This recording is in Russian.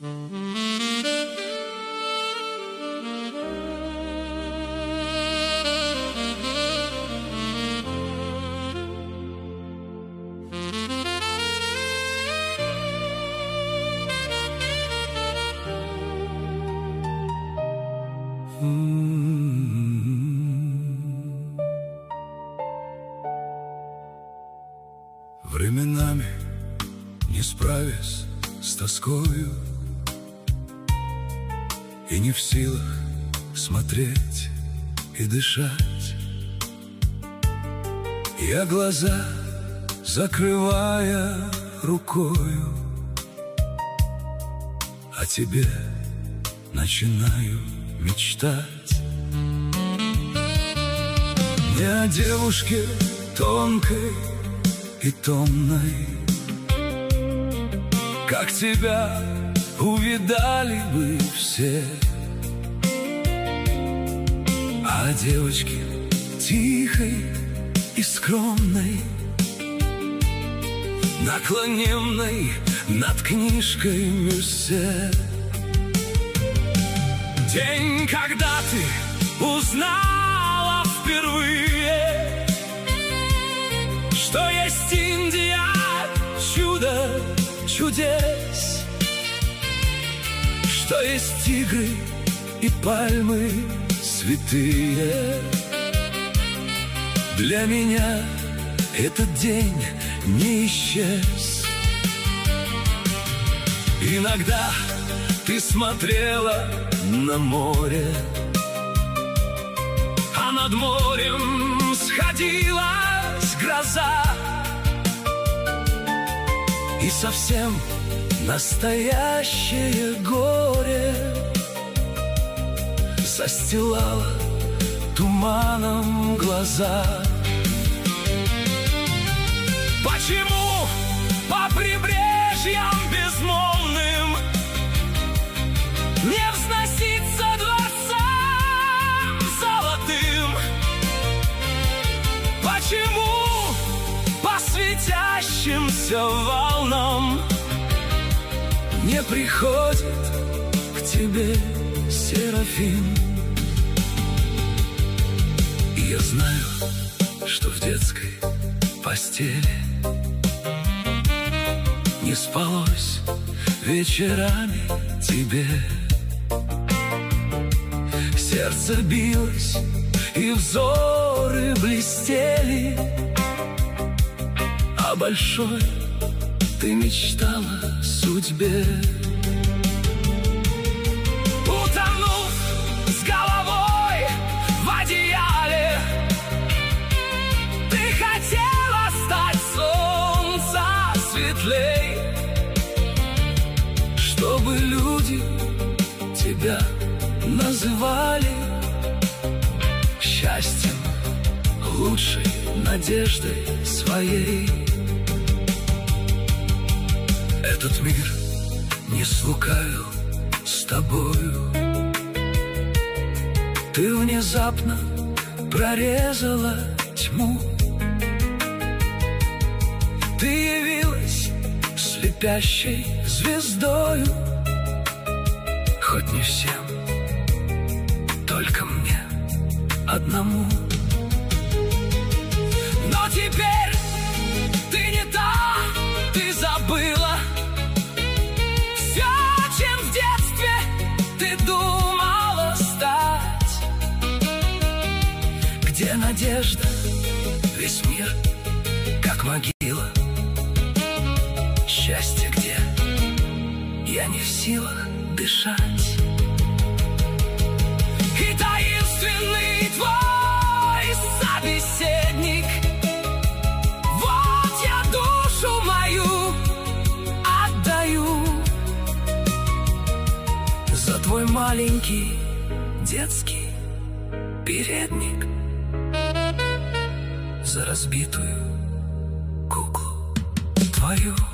Временами, не справясь с тоскою и не в силах смотреть и дышать, я глаза закрывая рукою о тебе начинаю мечтать. Не о девушке тонкой и томной, как тебя увидали бы все, а о девочке тихой и скромной, наклоненной над книжкой Мюссе. День, когда ты узнала впервые, что есть Индия, чудо чудес, что есть тигры и пальмы святые. Для меня этот день не исчез. Иногда ты смотрела на море, а над морем сходилась гроза, и совсем настоящее горе застилало туманом глаза. Почему по прибрежьям безмолвным не взноситься дворцам золотым? Почему по светящимся волнам не приходит к тебе Серафим? И я знаю, что в детской постели не спалось вечерами тебе. Сердце билось и взоры блестели, о большой ты мечтала судьбе. Утонув с головой в одеяле, ты хотела стать солнца светлей, чтобы люди тебя называли счастьем, лучшей надеждой своей. Этот мир не слукавил с тобою, ты внезапно прорезала тьму. Ты явилась слепящей звездою, хоть не всем, только мне одному. Но теперь ты не та, ты забыла все, чем в детстве ты думала стать. Где надежда, весь мир как могила. Счастье где? Я не в силах дышать. И таинственный твой собеседник, вот я душу мою отдаю за твой маленький детский передник, за разбитую куклу твою.